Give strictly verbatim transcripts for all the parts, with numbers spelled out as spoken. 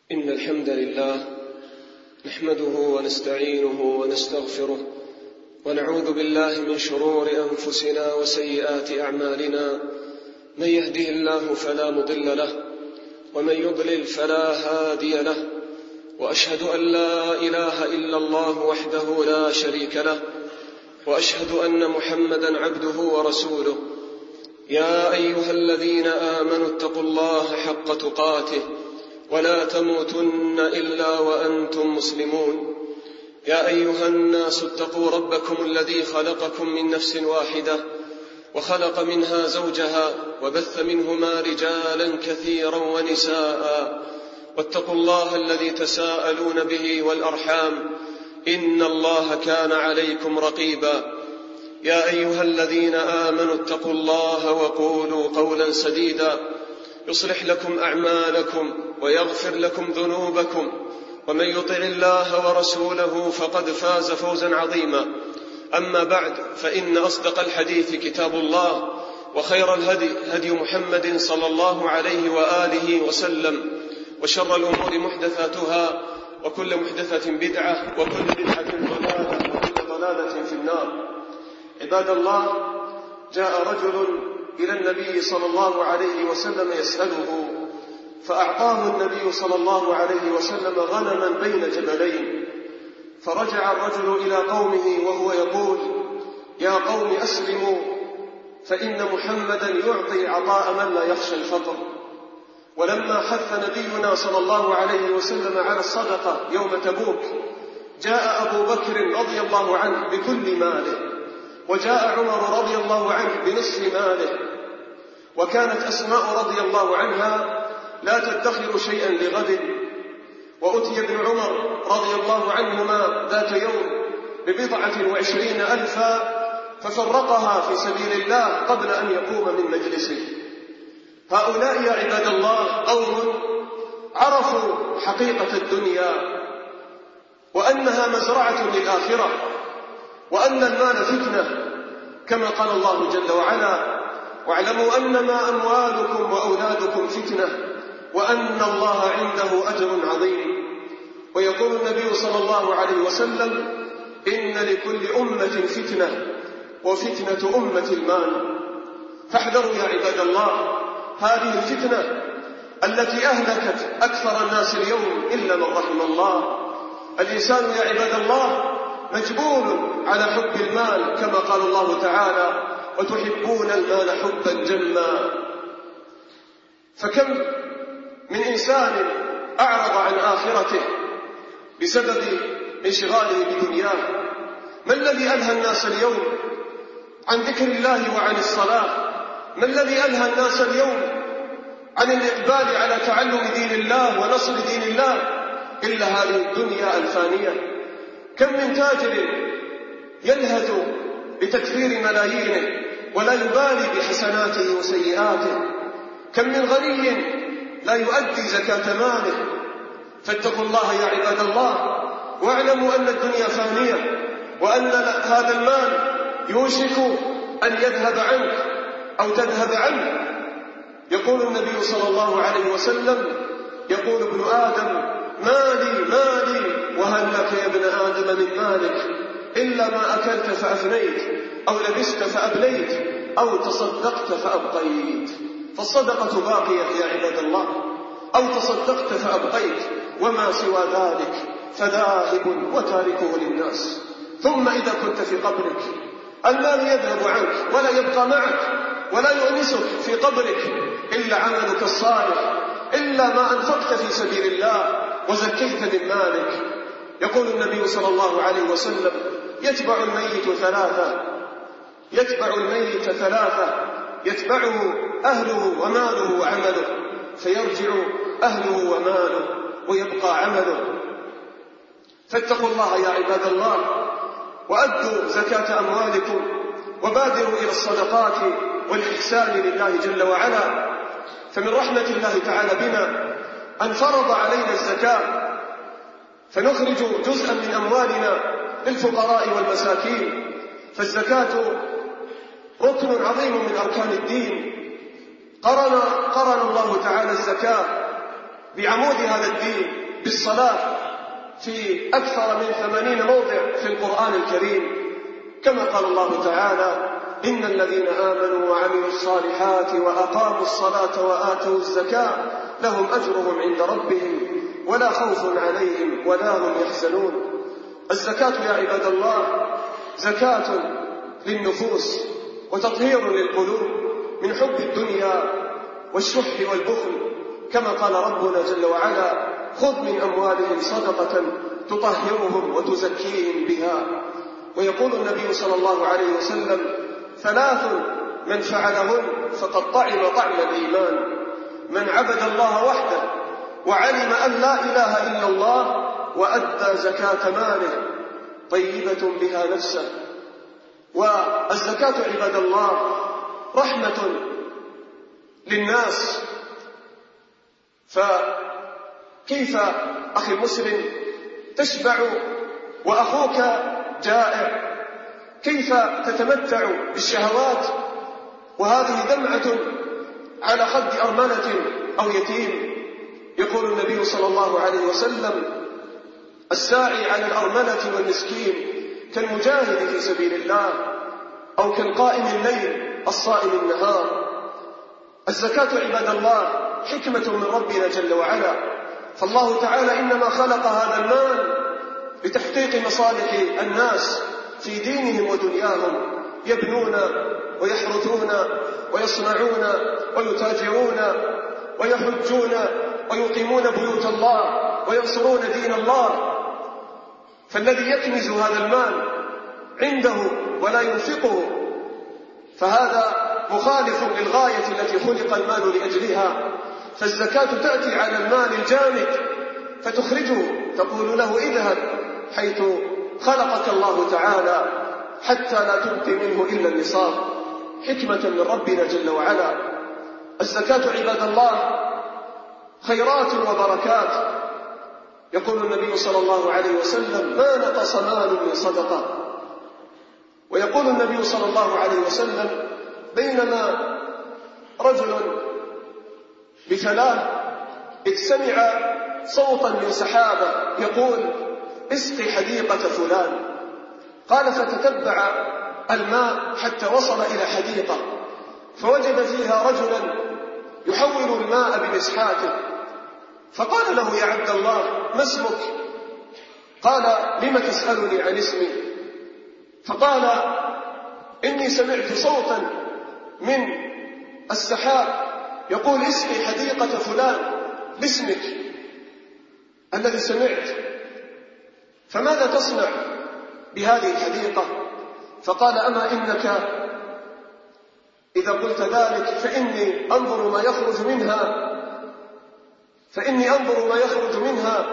إن الحمد لله نحمده ونستعينه ونستغفره ونعوذ بالله من شرور أنفسنا وسيئات أعمالنا. من يهده الله فلا مضل له ومن يضلل فلا هادي له، وأشهد أن لا إله إلا الله وحده لا شريك له، وأشهد أن محمدا عبده ورسوله. يا أيها الذين آمنوا اتقوا الله حق تقاته ولا تموتن إلا وأنتم مسلمون. يا أيها الناس اتقوا ربكم الذي خلقكم من نفس واحدة وخلق منها زوجها وبث منهما رجالا كثيرا ونساء، واتقوا الله الذي تساءلون به والأرحام إن الله كان عليكم رقيبا. يا أيها الذين آمنوا اتقوا الله وقولوا قولا سديدا يصلح لكم أعمالكم ويغفر لكم ذنوبكم، ومن يطع الله ورسوله فقد فاز فوزا عظيما. أما بعد، فإن أصدق الحديث كتاب الله، وخير الهدي هدي محمد صلى الله عليه وآله وسلم، وشر الأمور محدثاتها، وكل محدثة بدعة، وكل بدعة ضلالة، وكل ضلالة في النار. عباد الله، جاء رجل إلى النبي صلى الله عليه وسلم يسأله، فأعطاه النبي صلى الله عليه وسلم غنما بين جبلين. فرجع الرجل إلى قومه وهو يقول: يا قوم أسلموا، فإن محمدا يعطي عطاء من لا يخشى الفقر. ولما حث نبينا صلى الله عليه وسلم على الصدقة يوم تبوك، جاء أبو بكر رضي الله عنه بكل ماله، وجاء عمر رضي الله عنه بنصف ماله، وكانت أسماء رضي الله عنها لا تدخر شيئا لغد. وأتي ابن عمر رضي الله عنهما ذات يوم ببضعة وعشرين ألفا، ففرقها في سبيل الله قبل أن يقوم من مجلسه. هؤلاء يا عباد الله قوم عرفوا حقيقة الدنيا، وأنها مزرعة للآخرة، وأن المال فتنة، كما قال الله جل وعلا: واعلموا أنما أموالكم وأولادكم فتنة وأن الله عنده أجر عظيم. ويقول النبي صلى الله عليه وسلم: إن لكل أمة فتنة وفتنة أمة المال. فاحذروا يا عباد الله هذه الفتنة التي أهلكت أكثر الناس اليوم إلا من رحم الله. الإنسان يا عباد الله مجبول على حب المال، كما قال الله تعالى: وتحبون المال حبا جما. فكم من إنسان أعرض عن آخرته بسبب انشغاله بدنياه. ما الذي ألهى الناس اليوم عن ذكر الله وعن الصلاة؟ ما الذي ألهى الناس اليوم عن الإقبال على تعلم دين الله ونصر دين الله إلا هذه الدنيا الفانية؟ كم من تاجر يلهث بتكثير ملايينه ولا يبالي بحسناته وسيئاته؟ كم من غني لا يؤدي زكاة ماله؟ فاتقوا الله يا عباد الله، واعلموا أن الدنيا فانية، وأن هذا المال يوشك أن يذهب عنك أو تذهب عنك. يقول النبي صلى الله عليه وسلم: يقول ابن آدم: مالي مالي، وهل لك يا ابن آدم من مالك إلا ما أكلت فأفنيت، أو لبست فأبليت، أو تصدقت فأبقيت. فالصدقة باقية يا عباد الله، أو تصدقت فأبقيت، وما سوى ذلك فذاهب وتاركه للناس. ثم إذا كنت في قبرك المال يذهب عنك ولا يبقى معك ولا يؤنسك في قبرك إلا عملك الصالح، إلا ما أنفقت في سبيل الله وزكيت من مالك. يقول النبي صلى الله عليه وسلم: يتبع الميت ثلاثة، يتبع الميت ثلاثة، يتبعه أهله وماله وعمله، فيرجع أهله وماله ويبقى عمله. فاتقوا الله يا عباد الله، وأدوا زكاة أموالكم، وبادروا إلى الصدقات والإحسان لله جل وعلا. فمن رحمة الله تعالى بنا أن فرض علينا الزكاة، فنخرج جزءا من أموالنا للفقراء والمساكين. فالزكاة ركن عظيم من أركان الدين. قرن, قرن الله تعالى الزكاة بعمود هذا الدين بالصلاة في أكثر من ثمانين موضع في القرآن الكريم، كما قال الله تعالى: إن الذين آمنوا وعملوا الصالحات وأقاموا الصلاة وآتوا الزكاة لهم أجرهم عند ربهم ولا خوف عليهم ولا هم يحزنون. الزكاة يا عباد الله زكاة للنفوس وتطهير للقلوب من حب الدنيا والشح والبخل، كما قال ربنا جل وعلا: خذ من أموالهم صدقة تطهرهم وتزكيهم بها. ويقول النبي صلى الله عليه وسلم: ثلاث من فعلهن فقد طعم طعم الإيمان: من عبد الله وحده وعلم أن لا إله إلا الله وأدى زكاة ماله طيبة بها نفسه. والزكاة عباد الله رحمة للناس، فكيف أخي المسلم تشبع وأخوك جائع؟ كيف تتمتع بالشهوات وهذه دمعة على خد أرملة أو يتيم؟ يقول النبي صلى الله عليه وسلم: الساعي على الأرملة والمسكين كالمجاهد في سبيل الله أو كالقائم الليل الصائم النهار. الزكاة عباد الله حكمة من ربنا جل وعلا، فالله تعالى إنما خلق هذا المال لتحقيق مصالح الناس في دينهم ودنياهم، يبنون ويحرثون ويصنعون ويتاجرون ويحجون ويقيمون بيوت الله وينصرون دين الله. فالذي يكنز هذا المال عنده ولا ينفقه فهذا مخالف للغاية التي خلق المال لأجلها. فالزكاة تأتي على المال الجامد فتخرجه، تقول له: اذهب حيث خلقك الله تعالى حتى لا تبقي منه إلا النصاب، حكمة من ربنا جل وعلا. الزكاة عباد الله خيرات وبركات. يقول النبي صلى الله عليه وسلم: ما نقص مال من صدقة. ويقول النبي صلى الله عليه وسلم: بينما رجل بفلاة إذ سمع صوتا من سحابة يقول: اسقي حديقة فلان. قال: فتتبع الماء حتى وصل إلى حديقة فوجد فيها رجلا يحول الماء بمسحاته، فقال له: يا عبد الله ما اسمك؟ قال: لم تسألني عن اسمي؟ فقال: إني سمعت صوتا من السحاب يقول: اسقي حديقة فلان باسمك الذي سمعت، فماذا تصنع بهذه الحديقة؟ فقال: أما إنك إذا قلت ذلك فإني أنظر ما يخرج منها فإني أنظر ما يخرج منها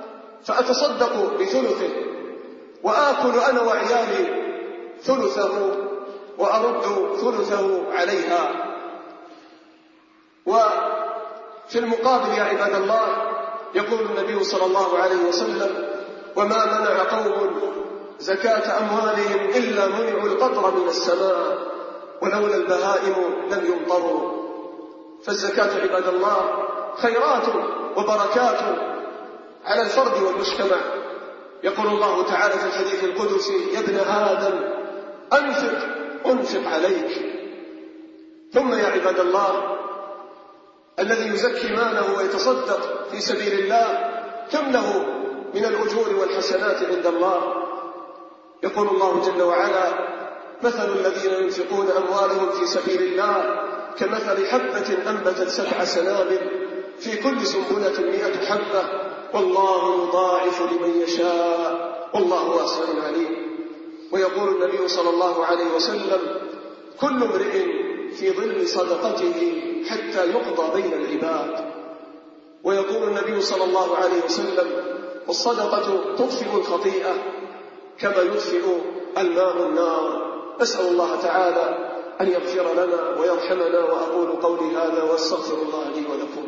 فأتصدق بثلثه وآكل أنا وعيالي ثلثه وأرد ثلثه عليها. وفي المقابل يا عباد الله يقول النبي صلى الله عليه وسلم: وما منع قوم زكاة أموالهم إلا منعوا القطر من السماء ولولا البهائم لم يمطروا. فالزكاة عباد الله خيرات وبركات على الفرد والمجتمع. يقول الله تعالى في الحديث القدسي: يا ابن آدم أنفق أنفق عليك. ثم يا عباد الله الذي يزكي ماله ويتصدق في سبيل الله كم له من الأجور والحسنات عند الله. يقول الله جل وعلا: مثل الذين ينفقون أموالهم في سبيل الله كمثل حبة أنبتت سبع سنابل في كل سنبلة مئة حبة والله يضاعف لمن يشاء والله واسع عليم. ويقول النبي صلى الله عليه وسلم: كل امرئ في ظل صدقته حتى يقضى بين العباد. ويقول النبي صلى الله عليه وسلم: والصدقة تطفئ الخطيئة كما يطفئ الماء النار. نسأل الله تعالى أن يغفر لنا ويرحمنا. وأقول قولي هذا واستغفر الله لي ولكم.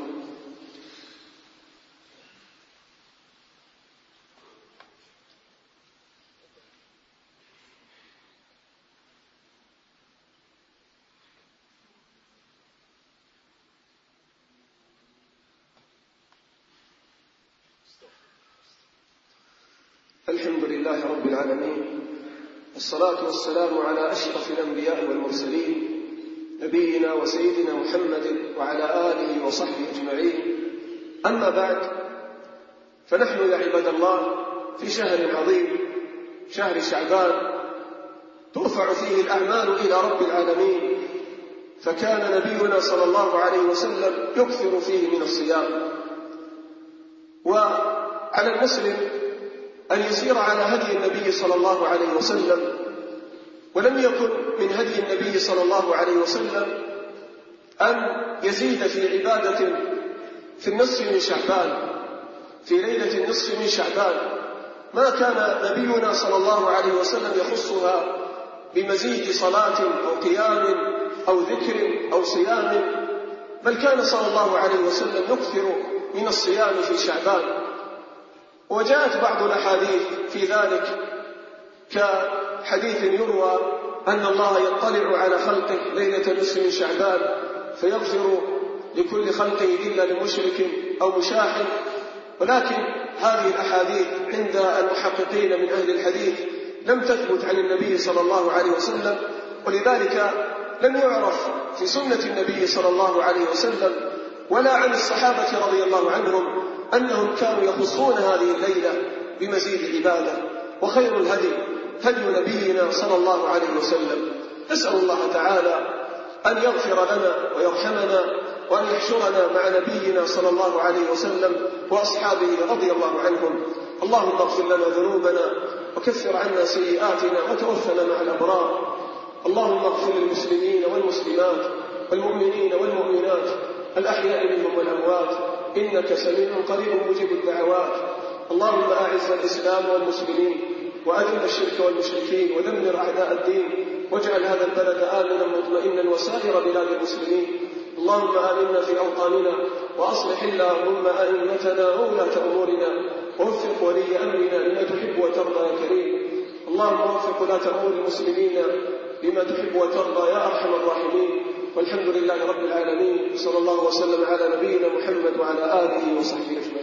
الحمد لله رب العالمين، والصلاة والسلام على أشرف الأنبياء والمرسلين، نبينا وسيدنا محمد وعلى آله وصحبه أجمعين. أما بعد، فنحن يا عباد الله في شهر عظيم، شهر شعبان، ترفع فيه الأعمال إلى رب العالمين، فكان نبينا صلى الله عليه وسلم يكثر فيه من الصيام. وعلى المسلم أن يسير على هدي النبي صلى الله عليه وسلم، ولم يكن من هدي النبي صلى الله عليه وسلم أن يزيد في عبادة في النصف من شعبان، في ليلة النصف من شعبان، ما كان نبينا صلى الله عليه وسلم يخصها بمزيد صلاة أو قيام أو ذكر أو صيام، بل كان صلى الله عليه وسلم يكثر من الصيام في شعبان. وجاءت بعض الأحاديث في ذلك، كحديث يروى أن الله يطلع على خلقه ليلة نصف من شعبان فيغفر لكل خلقه إلا لمشرك أو مشاحن، ولكن هذه الأحاديث عند المحققين من أهل الحديث لم تثبت عن النبي صلى الله عليه وسلم، ولذلك لم يعرف في سنة النبي صلى الله عليه وسلم ولا عن الصحابة رضي الله عنهم أنهم كانوا يخصون هذه الليلة بمزيد عبادة. وخير الهدي هدي نبينا صلى الله عليه وسلم. نسأل الله تعالى أن يغفر لنا ويرحمنا، وأن يحشرنا مع نبينا صلى الله عليه وسلم وأصحابه رضي الله عنهم. اللهم اغفر لنا ذنوبنا وكفر عنا سيئاتنا وتوفنا مع الأبرار. اللهم اغفر للمسلمين والمسلمات والمؤمنين والمؤمنات الأحياء منهم والأموات، إنك سميع قريب مجيب الدعوات. اللهم أعز الإسلام والمسلمين، وأذل الشرك والمشركين، ودمر أعداء الدين، واجعل هذا البلد آمنا مطمئنا وسائر بلاد المسلمين. اللهم آمنا في أوطاننا، وأصلح اللهم أئمتنا وولاة أمورنا، ووفق ولي أمرنا لما تحب وترضى يا كريم. اللهم وفق ولاة أمور المسلمين لما تحب وترضى يا أرحم الراحمين. والحمد لله رب العالمين، صلى الله وسلم على نبينا محمد وعلى آله وصحبه أجمعين.